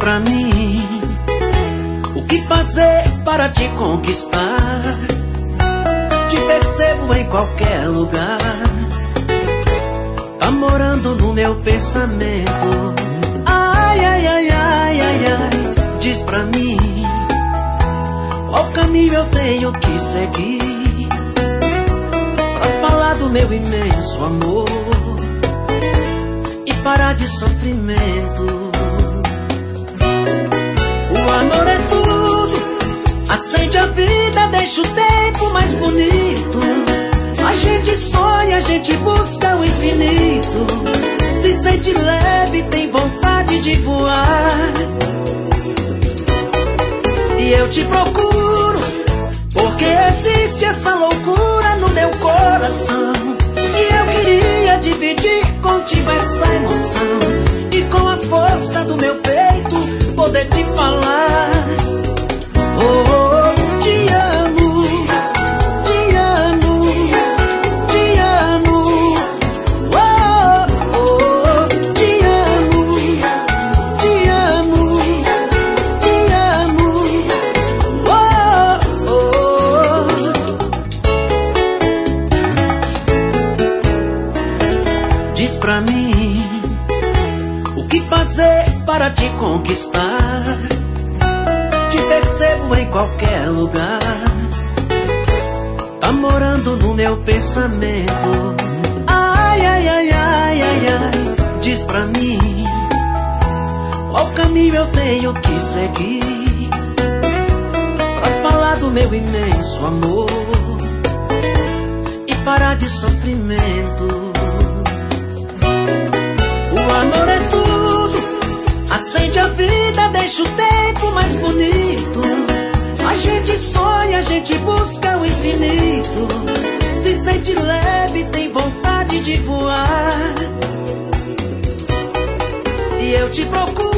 pra mim o que fazer para te conquistar. Te percebo em qualquer lugar, tá morando no meu pensamento. Ai, ai, ai, ai, ai, ai, diz pra mim qual caminho eu tenho que seguir pra falar do meu imenso amor e parar de sofrimento. O amor é tudo, acende a vida, deixa o tempo mais bonito. A gente sonha, a gente busca o infinito, se sente leve, tem vontade de voar. E eu te procuro, porque existe essa loucura no meu coração. E eu queria dividir contigo essa emoção, e com a força do meu peito poder te falar. Oh, oh, te amo, te amo, te amo. Oh, oh, te amo, te amo, te amo. Oh, oh. Diz pra mim o que fazer para te conquistar. Te percebo em qualquer lugar, tá morando no meu pensamento. Ai, ai, ai, ai, ai, ai, diz pra mim qual caminho eu tenho que seguir pra falar do meu imenso amor e parar de sofrimento. O amor é tudo, acende a vida, deixa o tempo mais bonito. A gente sonha, a gente busca o infinito, se sente leve, tem vontade de voar. E eu te procuro,